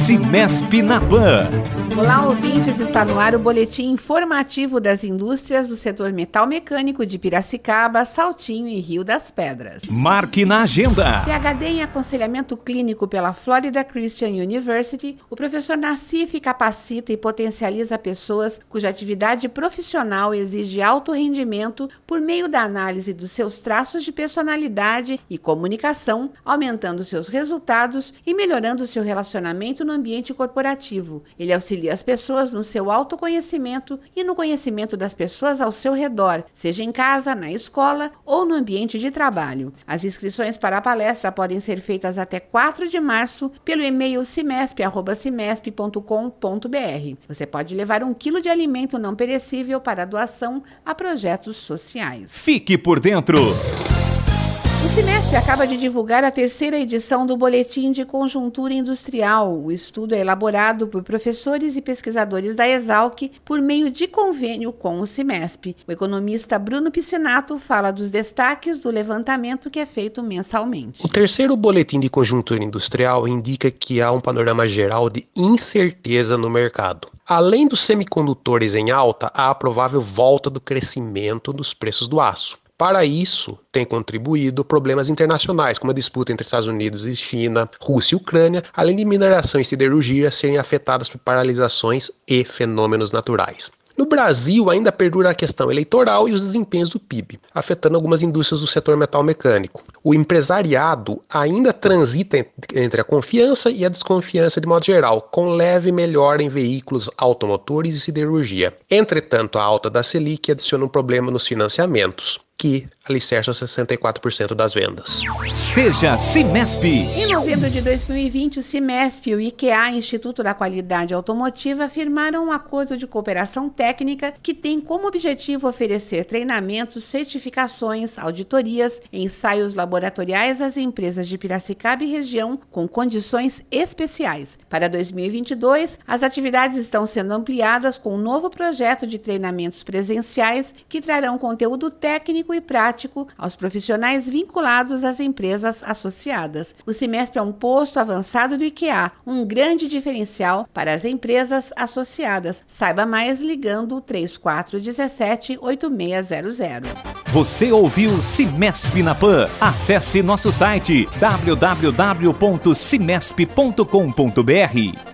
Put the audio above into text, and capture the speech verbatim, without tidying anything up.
Cimesp na Pan. Olá, ouvintes, está no ar o boletim informativo das indústrias do setor metal mecânico de Piracicaba, Saltinho e Rio das Pedras. Marque na agenda. P H D em aconselhamento clínico pela Florida Christian University, o professor Nassif capacita e potencializa pessoas cuja atividade profissional exige alto rendimento por meio da análise dos seus traços de personalidade e comunicação, aumentando seus resultados e melhorando seu relacionamento no ambiente corporativo. Ele auxilia as pessoas no seu autoconhecimento e no conhecimento das pessoas ao seu redor, seja em casa, na escola ou no ambiente de trabalho. As inscrições para a palestra podem ser feitas até quatro de março pelo e-mail cimesp arroba cimesp ponto com ponto br. Você pode levar um quilo de alimento não perecível para doação a projetos sociais. Fique por dentro. O Cimesp acaba de divulgar a terceira edição do Boletim de Conjuntura Industrial. O estudo é elaborado por professores e pesquisadores da Exalc por meio de convênio com o Cimesp. O economista Bruno Piscinato fala dos destaques do levantamento que é feito mensalmente. O terceiro Boletim de Conjuntura Industrial indica que há um panorama geral de incerteza no mercado. Além dos semicondutores em alta, há a provável volta do crescimento dos preços do aço. Para isso, tem contribuído problemas internacionais, como a disputa entre Estados Unidos e China, Rússia e Ucrânia, além de mineração e siderurgia serem afetadas por paralisações e fenômenos naturais. No Brasil, ainda perdura a questão eleitoral e os desempenhos do P I B, afetando algumas indústrias do setor metal mecânico. O empresariado ainda transita entre a confiança e a desconfiança de modo geral, com leve melhora em veículos automotores e siderurgia. Entretanto, a alta da Selic adiciona um problema nos financiamentos, que alicerçam sessenta e quatro por cento das vendas. Seja Cimesp. Em novembro de dois mil e vinte, o Cimesp e o I Q A, Instituto da Qualidade Automotiva, firmaram um acordo de cooperação técnica que tem como objetivo oferecer treinamentos, certificações, auditorias, ensaios laboratoriais às empresas de Piracicaba e região com condições especiais. Para dois mil e vinte e dois, as atividades estão sendo ampliadas com um novo projeto de treinamentos presenciais que trarão conteúdo técnico e prático aos profissionais vinculados às empresas associadas. O Cimesp é um posto avançado do I Q A, um grande diferencial para as empresas associadas. Saiba mais ligando três quatro um sete, oito seis zero zero. Você ouviu Cimesp na Pan? Acesse nosso site w w w ponto cimesp ponto com ponto br.